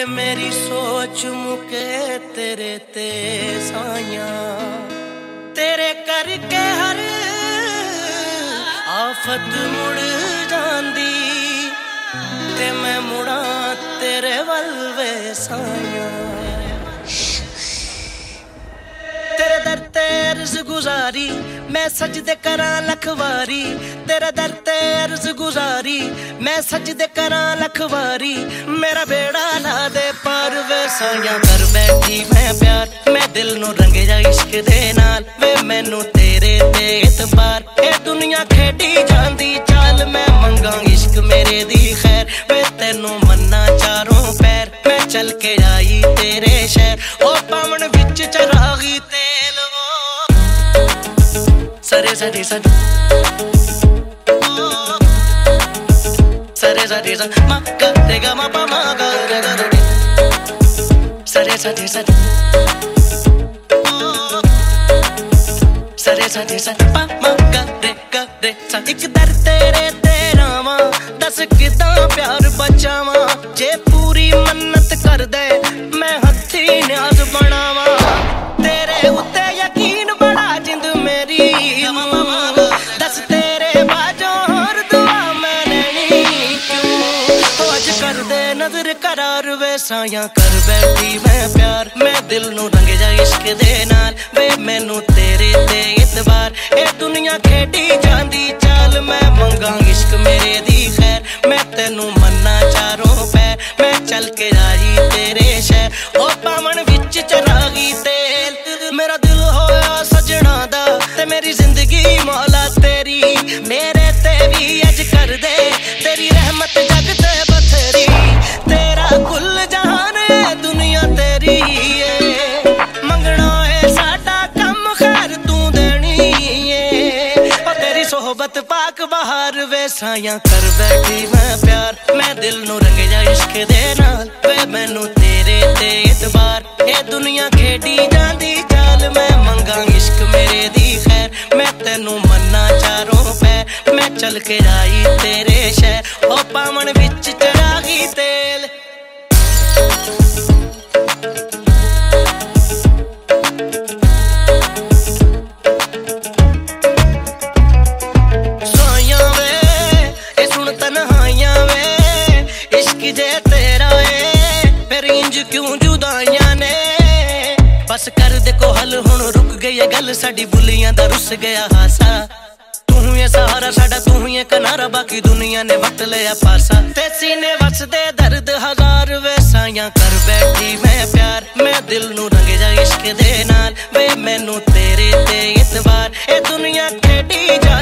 वे मेरी सोच मुके तेरे ते साइया तेरे करके हर आफत मुड़ जांदी ते मैं मुड़ा तेरे वल वे साइया तेरे दर ते अर्ज गुजारी मैं सजदे करा लखवारी तेरे दर ते अर्ज गुजारी मैं सजदे करा लखवारी मेरा बेड़ा ला दे पार वे साइया कर बैठी मैं प्यार मैं दिल नू रंगे जा इश्क दे नाल वे मैनू तेरे ते इतबार ए दुनिया खेडी जांदी चाल मैं मंगा इश्क मेरे दी खैर वे तेनू मन्ना चारों पैर मैं चल के आई तेरे शहर ओ पावन विच चरागी तेल वो सरे सरे सरे सरे सरे सरे मा ग गा मा पा मा ग रे सरे सरे सरे सरे सरे सरे पा मा ग रे सा एक दर तेरे तेरा वा दस किदां प्यार बचावा जे पूरी मन्नत कर दे मैं हथी न्याज बनावा तेरे उत्ते यकीन बड़ा जिंद मेरी दस तेरे बाजों और दुआ मैंने नहीं क्यों आज कर दे नजर करार वे साइया कर बैठी मैं प्यार मैं दिल नू रंगे जा इश्क दे नाल वे मैनू तेरे ते इतबार ए दुनिया खेडी जांदी चाल मैं मंगा इश्क मेरे दी खैर मैं तेनू मन्ना चारों पैर मैं चल के आई तेरे शहर ओ पावन विच चरागी तेल मेरा दिल होया सजना दा ते मेरी जिंदगी मौला तेरी मेरे ते भी अज कर दे तेरी रहमत जग ते बथेरी तेरा कुल जहान है दुनिया तेरी है मंगना है साडा कम खैर तू देनी है ओ तेरी सोहबत पाक बहार वे साइया कर बैठी मैं प्यार मैं दिल नू रंगे जा इश्क दे नाल वे मैनू तेरे ते इतबार ए दुनिया खेडी जांदी चाल मैं मंगा इश्क मेरे दी खैर मैं तेनू मन्ना चारों पैर मैं चल के आई तेरे शहर ओ पावन विच चरागी तेल सोइया वे ए सुन तन्हाइयां वे इश्क जे तेरा है फिर इंज क्यों जुदाइयां ने बस कर दे को हल हुण रुक गई है गल साडी बुलियां दा रुस गया हासा तू ही सहारा साडा तू ही किनारा बाकी दुनिया ने वट लिया पासा ते सीने वसदे दर्द हजार वे साइया कर बैठी मैं प्यार मैं दिल नू रंगे जा इश्क दे नाल वे मैनू तेरे ते इतबार ए दुनिया खेडी